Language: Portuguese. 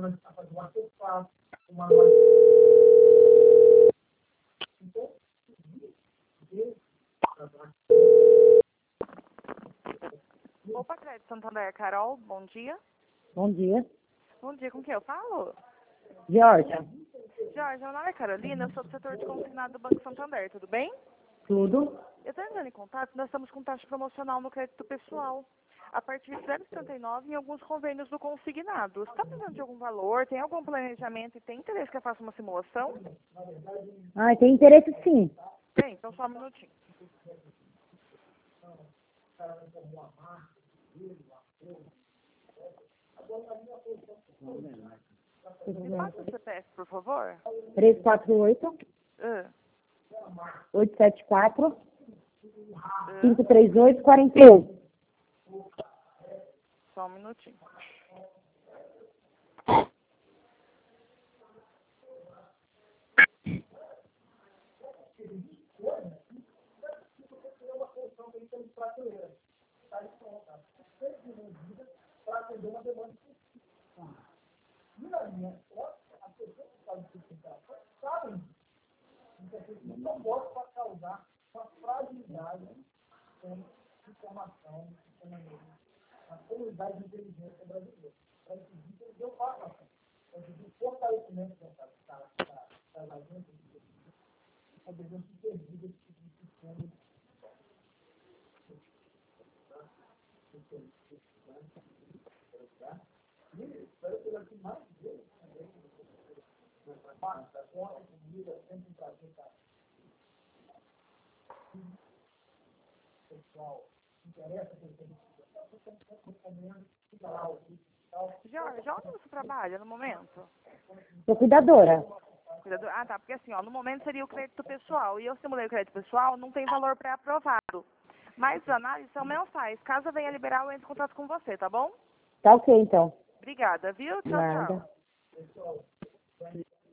Opa, Crédito Santander, Carol, bom dia. Bom dia. Bom dia, com quem eu falo? Georgia. Jorge, meu nome é Carolina, eu sou do setor de consignado do Banco Santander, tudo bem? Tudo? Eu estou entrando em contato, nós estamos com taxa promocional no crédito pessoal, a partir de 0,79 em alguns convênios do consignado. Você está precisando de algum valor, tem algum planejamento e tem interesse que eu faça uma simulação? Ah, tem interesse sim. Tem, então só um minutinho. Me passa o CPF, por favor. 348 Ah, 874 ah, 538 41. só um minutinho. Jorge, onde você trabalha no momento? Sou cuidadora. Ah, tá, porque assim, ó, no momento seria o crédito pessoal, e eu simulei o crédito pessoal, não tem valor pré-aprovado. Mas as análises são mensais. Caso venha liberar, eu entro em contato com você, tá bom? Tá ok, então. Obrigada, viu? Tchau, Nada. tchau.